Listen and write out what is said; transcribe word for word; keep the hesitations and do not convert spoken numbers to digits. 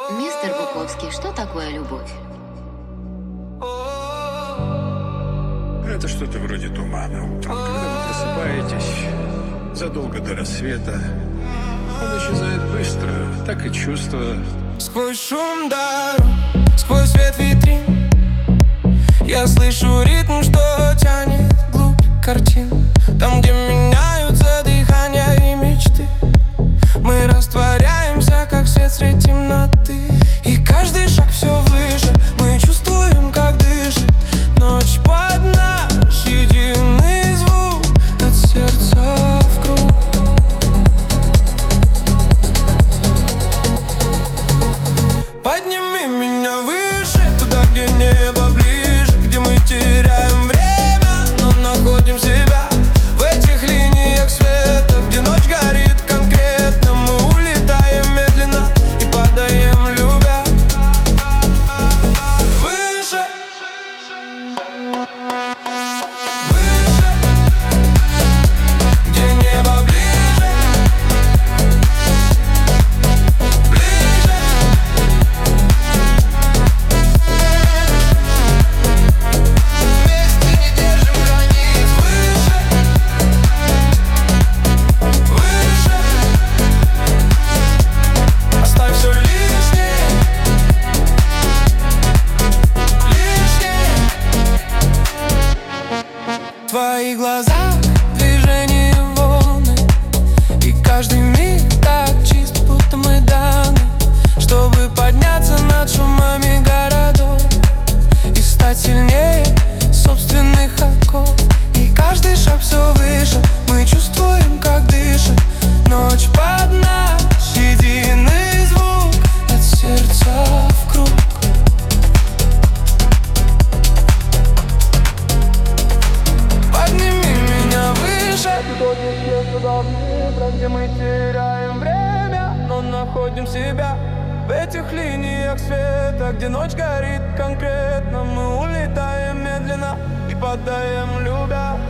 Мистер Буковский, что такое любовь? Это что-то вроде тумана утром, когда вы просыпаетесь задолго до рассвета. Он исчезает быстро, так и чувство. Сквозь шум дорог, сквозь свет витрин я слышу ритм, что тянет глубь картин. Там, где меняются дыхания и мечты, мы растворяемся, как свет средь темноты. И каждый шаг все выше, мы чувствуем, как дышит ночь под наш единый звук от сердца в круг. Подними меня выше, туда, где небо ближе, где мы теряем время, но находим себя в этих линиях света, где ночь горит конкретно. Мы улетаем медленно и падаем, любя. Выше, выше, где небо ближе, ближе. Вместе не держим границ. Выше, выше. Оставь все лишнее, лишнее. В твоих глазах движение волны, и каждый миг так чист, будто мы даны, чтобы подняться над шумами городов и стать сильнее собственных оков. И каждый шаг все выше, мы чувствуем, как дышит ночь под наш единый звук от сердца в круг. Подними меня выше, где мы теряем время, но находим себя в этих линиях света, где ночь горит конкретно. Мы улетаем медленно и падаем, любя.